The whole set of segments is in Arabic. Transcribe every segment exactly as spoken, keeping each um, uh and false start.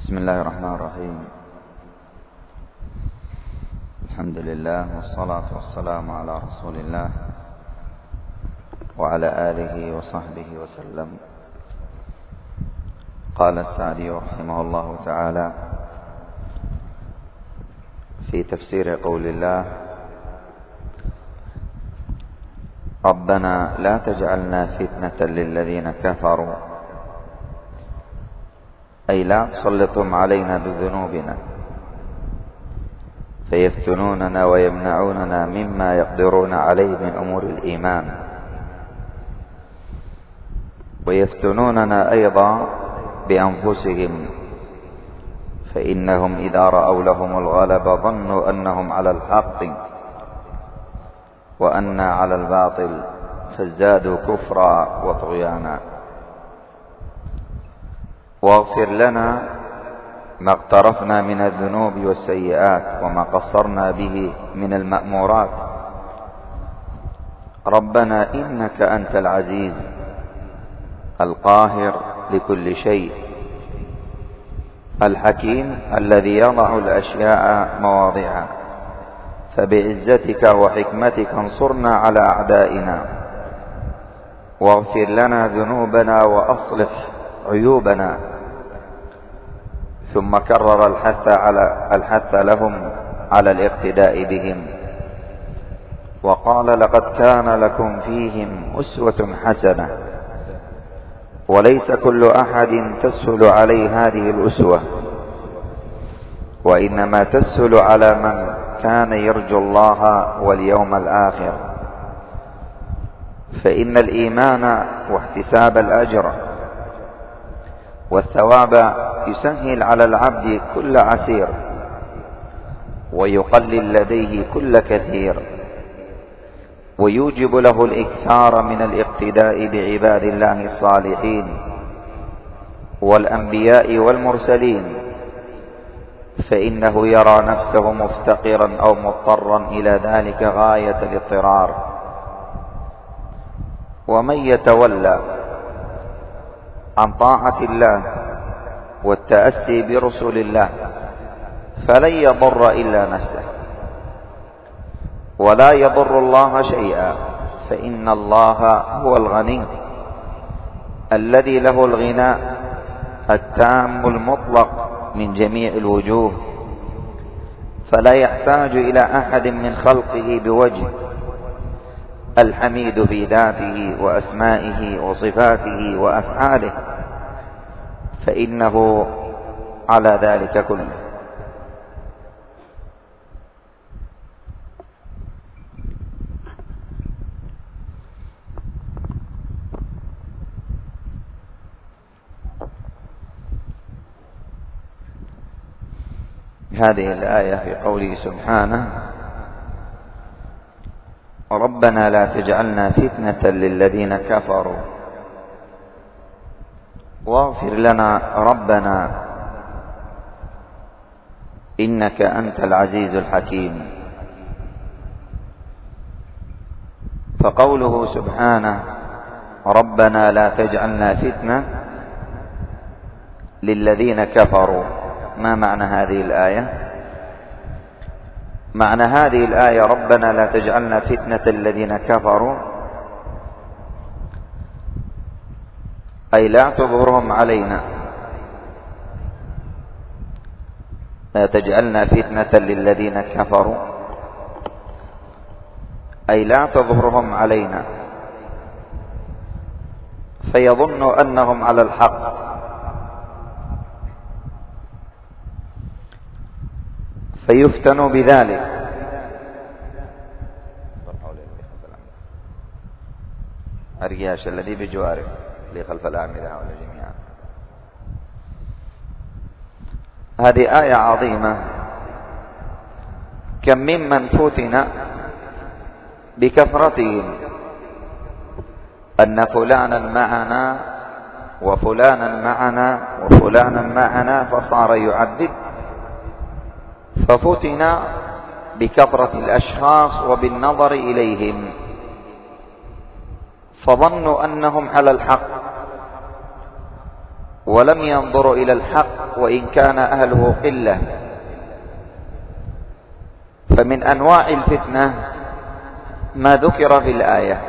بسم الله الرحمن الرحيم. الحمد لله والصلاة والسلام على رسول الله وعلى آله وصحبه وسلم. قال السعدي رحمه الله تعالى في تفسير قول الله: ربنا لا تجعلنا فتنة للذين كفروا، أي لا تسلطهم علينا بذنوبنا فيفتنوننا ويمنعوننا مما يقدرون عليه من أمور الإيمان، ويفتنوننا أيضا بأنفسهم، فإنهم إذا رأوا لهم الغلب ظنوا أنهم على الحق وأنا على الباطل فازدادوا كفرا وطغيانا. واغفر لنا ما اقترفنا من الذنوب والسيئات وما قصرنا به من المأمورات، ربنا إنك أنت العزيز القاهر لكل شيء الحكيم الذي يضع الأشياء مواضعها، فبعزتك وحكمتك انصرنا على أعدائنا، واغفر لنا ذنوبنا وأصلح عيوبنا. ثم كرر الحث على الحث لهم على الاقتداء بهم، وقال: لقد كان لكم فيهم أسوة حسنة. وليس كل أحد تسهل عليه هذه الأسوة، وإنما تسهل على من كان يرجو الله واليوم الآخر، فإن الإيمان واحتساب الأجر والثواب يسهل على العبد كل عسير، ويقلل لديه كل كثير، ويوجب له الإكثار من الاقتداء بعباد الله الصالحين والأنبياء والمرسلين، فإنه يرى نفسه مفتقرا أو مضطرا إلى ذلك غاية الاضطرار. ومن يتولى عن طاعة الله والتأسي برسول الله فلن يضر إلا نفسه ولا يضر الله شيئا، فإن الله هو الغني الذي له الغنى التام المطلق من جميع الوجوه، فلا يحتاج إلى أحد من خلقه بوجه، الحميد في ذاته وأسمائه وصفاته وأفعاله، فإنه على ذلك كله. هذه الآية في قوله سبحانه: ربنا لا تجعلنا فتنة للذين كفروا واغفر لنا ربنا إنك أنت العزيز الحكيم. فقوله سبحانه: ربنا لا تجعلنا فتنة للذين كفروا، ما معنى هذه الآية؟ معنى هذه الآية: ربنا لا تجعلنا فتنة الذين كفروا، أي لا تظهرهم علينا، لا تجعلنا فتنة للذين كفروا أي لا تظهرهم علينا فيظنوا أنهم على الحق، فيفتنوا بذلك. الرياش الذي بجواره اللي خلف الأعمدة هؤلاء جميعا. هذه آية عظيمة. كم ممن فتن بكثرتهم، أن فلانا معنا وفلانا معنا وفلانا معنا، فصار يعدد، ففتن بكثرة الأشخاص وبالنظر إليهم، فظنوا أنهم على الحق، ولم ينظروا إلى الحق وإن كان أهله قلة. فمن أنواع الفتنة ما ذكر في الآية،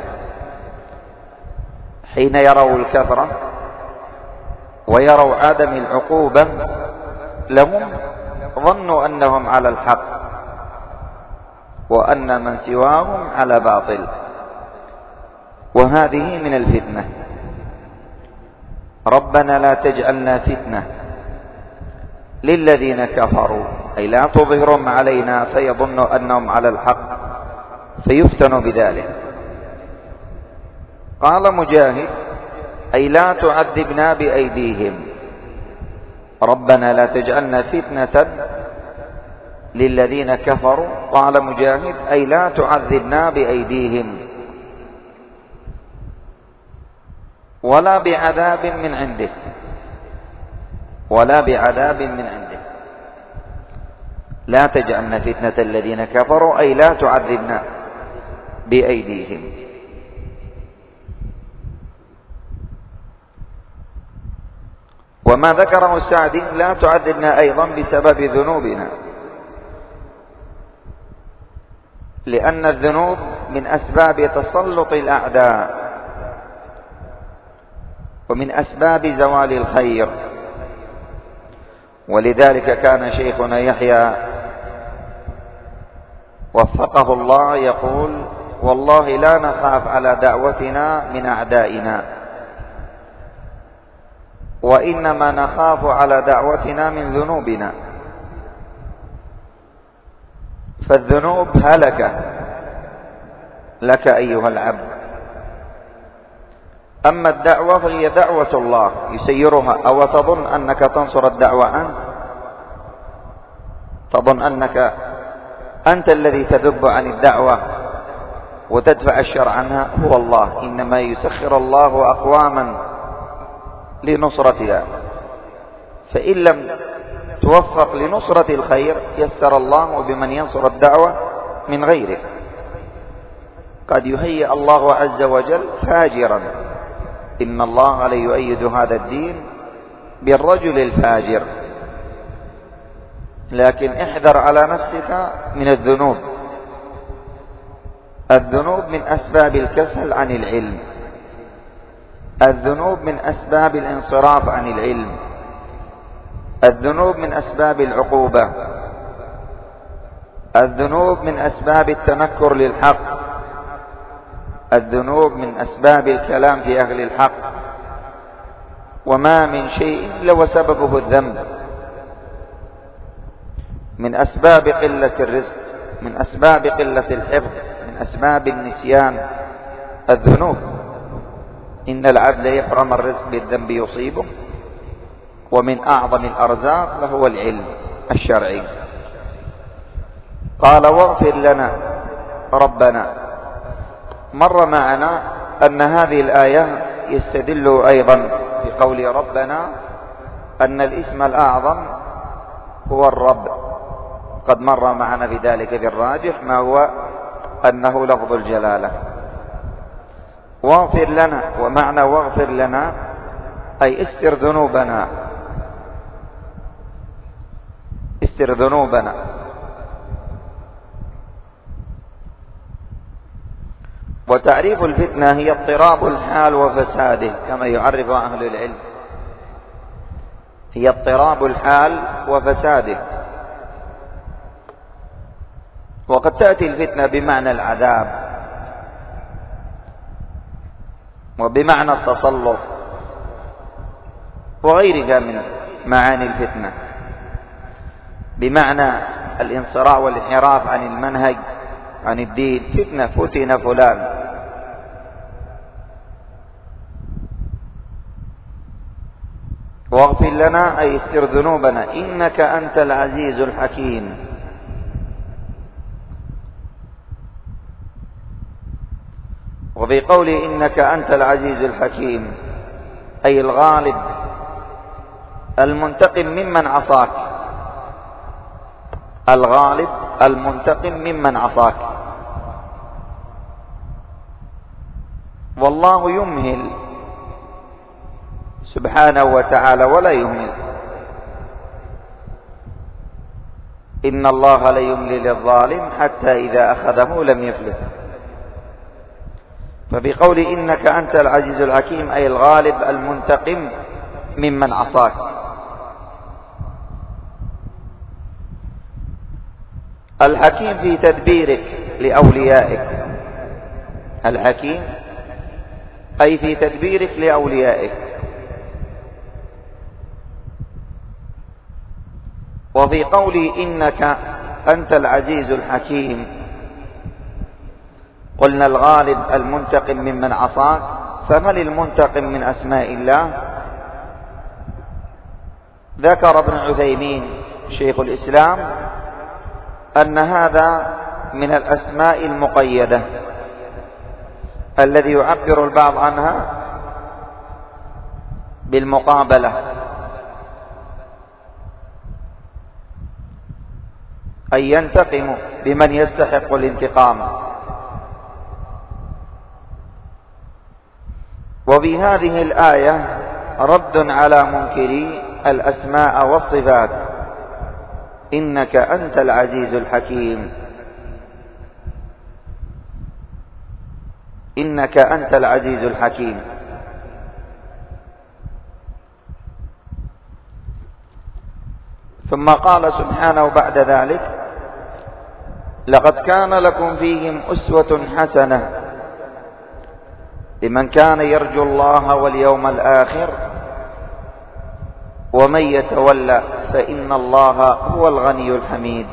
حين يروا الكثرة ويروا عدم العقوبة لهم ظنوا أنهم على الحق وأن من سواهم على باطل، وهذه من الفتنة. ربنا لا تجعلنا فتنة للذين كفروا، أي لا تظهرهم علينا فيظنوا أنهم على الحق فيفتنوا بذلك. قال مجاهد: أي لا تعذبنا بأيديهم. ربنا لا تجعلنا فتنة للذين كفروا. قال مجاهد: أي لا تعذبنا بأيديهم ولا بعذاب من عندك، ولا بعذاب من عندك. لا تجعلنا فتنة الذين كفروا، أي لا تعذبنا بأيديهم. وما ذكره السعدي: لا تعذبنا أيضا بسبب ذنوبنا، لأن الذنوب من أسباب تسلط الأعداء ومن أسباب زوال الخير. ولذلك كان شيخنا يحيى وفقه الله يقول: والله لا نخاف على دعوتنا من أعدائنا، وإنما نخاف على دعوتنا من ذنوبنا. فالذنوب هلكة لك أيها العبد، أما الدعوة فهي دعوة الله يسيرها. أو تظن أنك تنصر الدعوة أنت؟ تظن أنك أنت الذي تذب عن الدعوة وتدفع الشر عنها؟ هو الله. إنما يسخر الله أقواما لنصرتها، فإن لم توفق لنصرة الخير يسر الله بمن ينصر الدعوة من غيره. قد يهيئ الله عز وجل فاجرا، إن الله لا يؤيد هذا الدين بالرجل الفاجر. لكن احذر على نفسك من الذنوب. الذنوب من أسباب الكسل عن العلم، الذنوب من أسباب الانصراف عن العلم، الذنوب من أسباب العقوبة، الذنوب من أسباب التنكر للحق، الذنوب من أسباب الكلام في أهل الحق. وما من شيء إلا وسببه الذنب، من أسباب قلة الرزق، من أسباب قلة الحفظ، من أسباب النسيان الذنوب. إن العبد يحرم الرزق بالذنب يصيبه، ومن أعظم الأرزاق لهو العلم الشرعي. قال: واغفر لنا ربنا. مر معنا أن هذه الآية يستدل أيضا بقول ربنا أن الاسم الأعظم هو الرب. قد مر معنا في ذلك في الراجح ما هو أنه لفظ الجلالة. واغفر لنا، ومعنى واغفر لنا أي استر ذنوبنا، استر ذنوبنا. وتعريف الفتنة هي اضطراب الحال وفساده، كما يعرف أهل العلم، هي اضطراب الحال وفساده. وقد تأتي الفتنة بمعنى العذاب وبمعنى التسلط وغيرها من معاني الفتنة، بمعنى الانصراف والانحراف عن المنهج عن الدين. فتنة، فتن فلان. واغفر لنا أي استر ذنوبنا إنك أنت العزيز الحكيم. وفي قوله إنك أنت العزيز الحكيم أي الغالب المنتقم ممن عصاك، الغالب المنتقم ممن عصاك. والله يمهل سبحانه وتعالى ولا يهمل. إن الله ليملي للظالم حتى إذا أخذه لم يفلت. فبقول إنك أنت العزيز الحكيم أي الغالب المنتقم ممن عصاك. الحكيم في تدبيرك لأوليائك، الحكيم أي في تدبيرك لأوليائك. وفي قولي إنك أنت العزيز الحكيم قلنا الغالب المنتقم ممن عصاك، فهل المنتقم من أسماء الله؟ ذكر ابن عثيمين شيخ الإسلام أن هذا من الأسماء المقيدة الذي يعبر البعض عنها بالمقابلة، أي ينتقم بمن يستحق الانتقام. وفي هذه الآية رد على منكري الأسماء والصفات. إنك أنت العزيز الحكيم، إنك أنت العزيز الحكيم. ثم قال سبحانه بعد ذلك لقد كان لكم فيهم أسوة حسنة لمن كان يرجو الله واليوم الآخر ومن يتولى فإن الله هو الغني الحميد.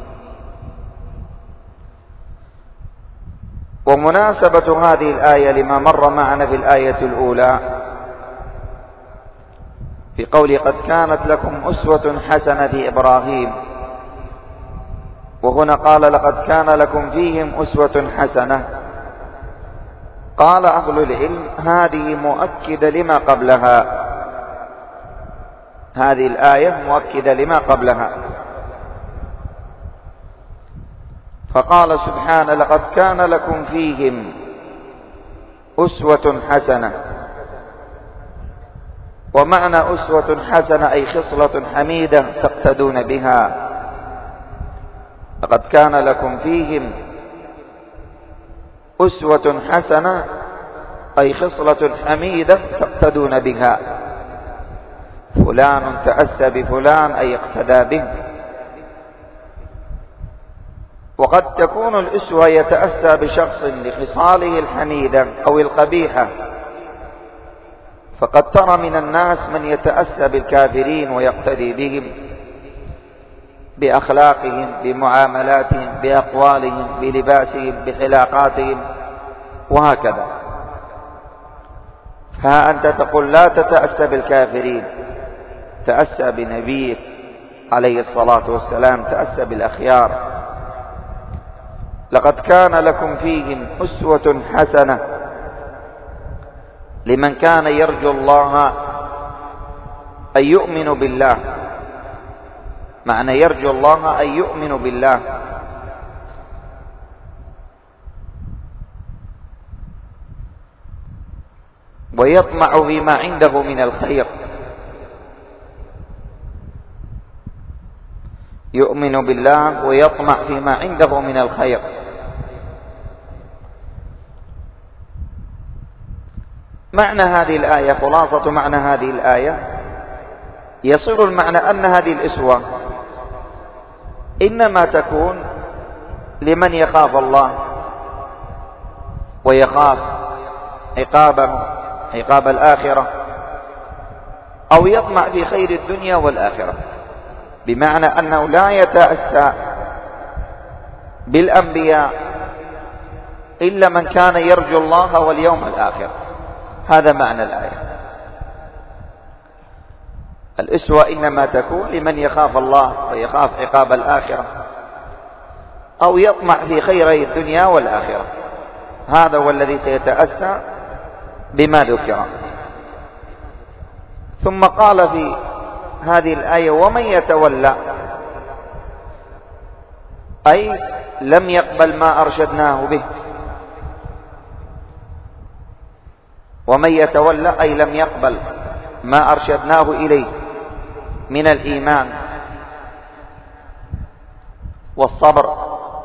ومناسبة هذه الآية لما مر معنا في الآية الأولى في قول قد كانت لكم أسوة حسنة في إبراهيم، وهنا قال لقد كان لكم فيهم أسوة حسنة. قال أهل العلم هذه مؤكدة لما قبلها، هذه الآية مؤكدة لما قبلها. فقال سبحانه لقد كان لكم فيهم أسوة حسنة، ومعنى أسوة حسنة أي خصلة حميدة تقتدون بها. لقد كان لكم فيهم أسوة حسنة أي خصلة حميدة تقتدون بها. فلان تأسى بفلان أي اقتدى به. وقد تكون الأسوة يتأسى بشخص لخصاله الحميدة أو القبيحة، فقد ترى من الناس من يتأسى بالكافرين ويقتدي بهم بأخلاقهم، بمعاملاتهم، بأقوالهم، بلباسهم، بحلاقاتهم وهكذا. فها أنت تقول لا تتأسى بالكافرين، تأسى بنبيك عليه الصلاة والسلام، تأسى بالأخيار. لقد كان لكم فيهم أسوة حسنة لمن كان يرجو الله أي يؤمن بالله. معنى يرجو الله أي يؤمن بالله. ويطمع فيما عنده من الخير. يؤمن بالله ويطمع فيما عنده من الخير. معنى هذه الآية، خلاصة معنى هذه الآية، يصير المعنى أن هذه الأسوة إنما تكون لمن يخاف الله ويخاف عقابه، عقاب الآخرة، أو يطمع في خير الدنيا والآخرة. بمعنى أنه لا يتأسى بالأنبياء إلا من كان يرجو الله واليوم الآخر. هذا معنى الآية. الأسوة إنما تكون لمن يخاف الله ويخاف عقاب الآخرة، أو يطمع في خيري الدنيا والآخرة. هذا هو الذي سيتأسى بما ذكر. ثم قال في هذه الآية ومن يتولى، أي لم يقبل ما أرشدناه به. ومن يتولى أي لم يقبل ما أرشدناه إليه من الإيمان والصبر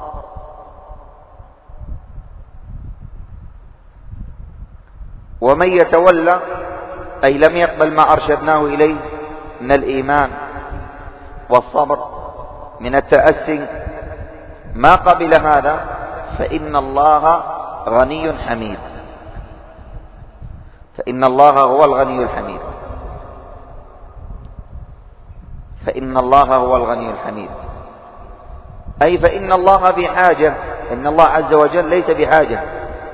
ومن يتولى أي لم يقبل ما أرشدناه إليه من الإيمان والصبر من التأسي ما قبل هذا فإن الله غني حميد، فإن الله هو الغني الحميد، فإن الله هو الغني الحميد، أي فإن الله بحاجة، إن الله عز وجل ليس بحاجة،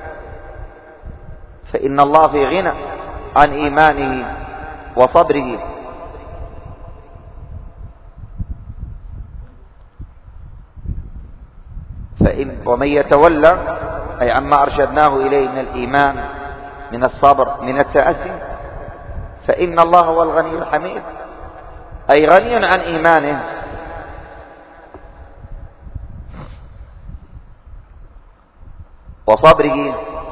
فإن الله في غنى عن إيمانه وصبره. فإن ومن يتولى أي عما أرشدناه إليه من الإيمان من الصبر من التأسي فإن الله هو الغني الحميد، أي غني عن إيمانه وصبره،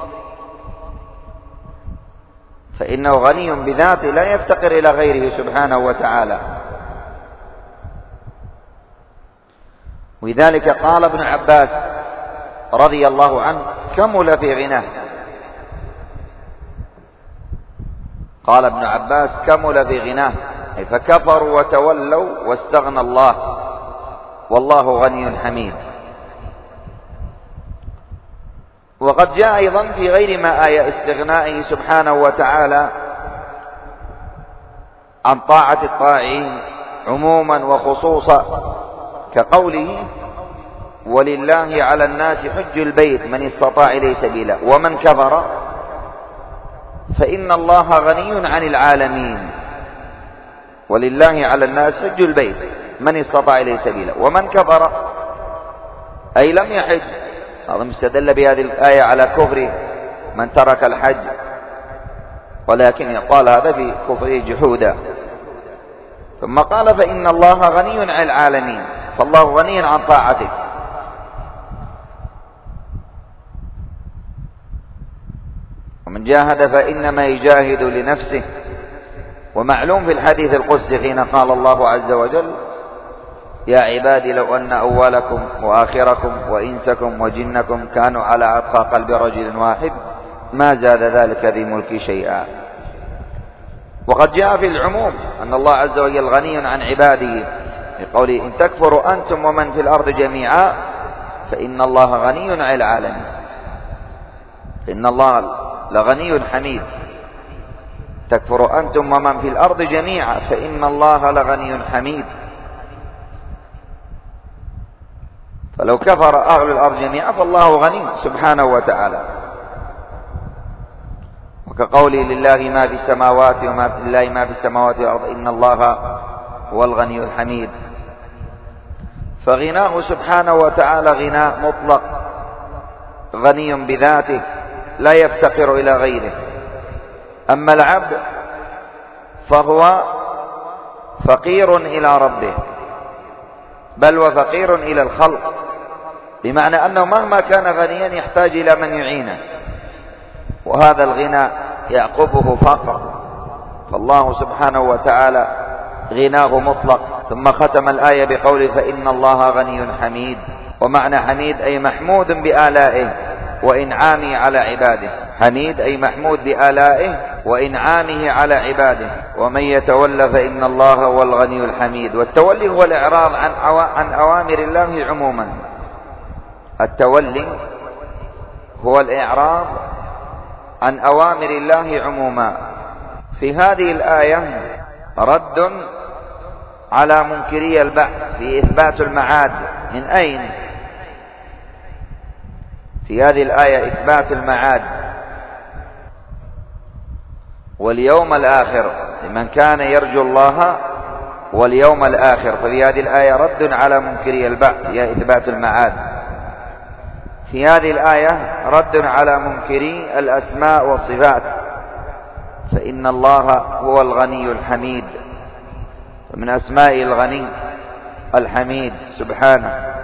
فإنه غني بذاته لا يفتقر إلى غيره سبحانه وتعالى. ولذلك قال ابن عباس رضي الله عنه كمل في غناه، قال ابن عباس كمل في غناه أي فكفروا وتولوا واستغنى الله والله غني حميد. وقد جاء أيضا في غير ما آية استغنائه سبحانه وتعالى عن طاعة الطاعين عموما وخصوصا كقوله ولله على الناس حج البيت من استطاع إليه سبيلا ومن كفر فإن الله غني عن العالمين. ولله على الناس حج البيت من استطاع إليه سبيلا ومن كفر أي لم يحج. هذا مستدل بهذه الآية على كفر من ترك الحج، ولكن يقال هذا في كفره جحودا. ثم قال فإن الله غني عن العالمين، فالله غني عن طاعته. ومن جاهد فإنما يجاهد لنفسه. ومعلوم في الحديث القدسي حين قال الله عز وجل يا عبادي لو أن أولكم وآخركم وإنسكم وجنكم كانوا على أتقى قلب رجل واحد ما زاد ذلك في ملكي شيئا. وقد جاء في العموم أن الله عز وجل غني عن عباده بقوله إن تكفروا أنتم ومن في الأرض جميعا فإن الله غني عن العالمين، إن الله لغني حميد. تكفروا أنتم ومن في الأرض جميعا فإن الله لغني حميد. فلو كفر أهل الأرض جميعا فالله غني سبحانه وتعالى. وكقوله لله ما في السماوات وما في الله ما في السماوات والأرض إن الله هو الغني الحميد. فغناه سبحانه وتعالى غناء مطلق غني بذاته لا يفتقر إلى غيره. أما العبد فهو فقير إلى ربه، بل وفقير إلى الخلق، بمعنى أنه مهما كان غنيا يحتاج إلى من يعينه، وهذا الغنى يعقبه فقر. فالله سبحانه وتعالى غناه مطلق. ثم ختم الآية بقوله فإن الله غني حميد. ومعنى حميد أي محمود بآلائه وإنعامه على عباده، حميد أي محمود بآلائه وإنعامه على عباده. ومن يتولى فإن الله هو الغني الحميد. والتولي هو الإعراض عن عن أوامر الله عموما. التولي هو الإعراض عن أوامر الله عموما. في هذه الآية رد على منكري البعث في إثبات المعاد. من أين؟ في هذه الآية إثبات المعاد واليوم الآخر لمن كان يرجو الله واليوم الآخر. ففي هذه الآية رد على منكري البعث هي إثبات المعاد. في هذه الآية رد على منكري الأسماء والصفات، فإن الله هو الغني الحميد، ومن أسماء الغني الحميد سبحانه.